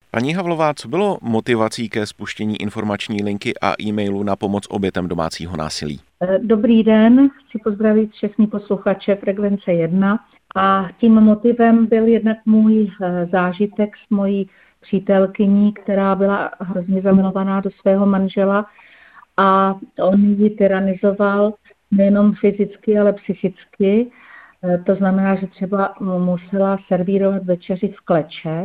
Paní Havlová, co bylo motivací ke spuštění informační linky a e-mailu na pomoc obětem domácího násilí? Dobrý den, chci pozdravit všechny posluchače Frekvence 1 a tím motivem byl jednak můj zážitek s mojí přítelkyní, která byla hrozně zamilovaná do svého manžela a on ji tyranizoval nejenom fyzicky, ale psychicky. To znamená, že třeba musela servírovat večeři v kleče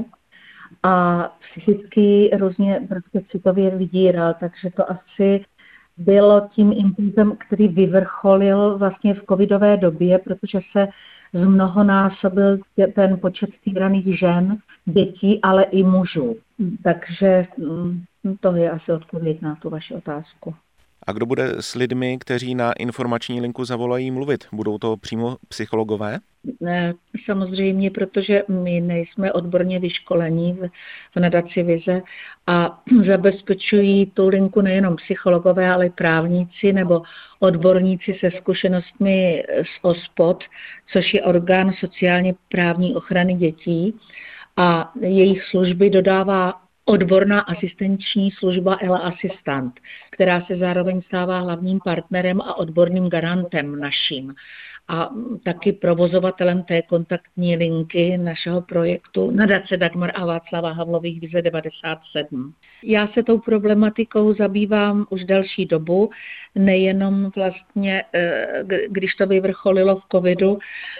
a psychicky různě prostě citově vydíral, takže to asi bylo tím impulzem, který vyvrcholil vlastně v covidové době, protože se zmnohonásobil ten počet týraných žen, dětí, ale i mužů. Takže to je asi odpověď na tu vaši otázku. A kdo bude s lidmi, kteří na informační linku zavolají, mluvit? Budou to přímo psychologové? Ne, samozřejmě, protože my nejsme odborně vyškolení v nadaci Vize a zabezpečují tu linku nejenom psychologové, ale i právníci nebo odborníci se zkušenostmi z OSPOD, což je orgán sociálně právní ochrany dětí, a jejich služby dodává odborná asistenční služba Ela Asistant, která se zároveň stává hlavním partnerem a odborným garantem naším a taky provozovatelem té kontaktní linky našeho projektu nadace Dagmar a Václava Havlových Vize 97. Já se tou problematikou zabývám už delší dobu, nejenom vlastně, když to vyvrcholilo v covidu,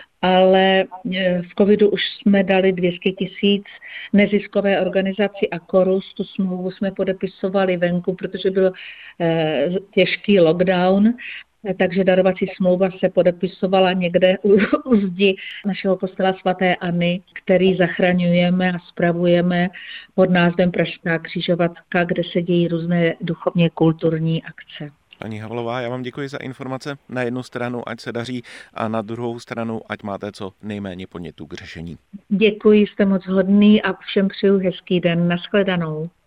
ale v covidu už jsme dali 200 000 neziskové organizaci a Chorus. Tu smlouvu jsme podepisovali venku, protože byl těžký lockdown, takže darovací smlouva se podepisovala někde u zdi našeho kostela svaté Anny, který zachraňujeme a spravujeme pod názvem Pražská křižovatka, kde se dějí různé duchovně kulturní akce. Paní Havlová, já vám děkuji za informace. Na jednu stranu ať se daří a na druhou stranu ať máte co nejméně podnětů k řešení. Děkuji, jste moc hodný a všem přeju hezký den. Nashledanou.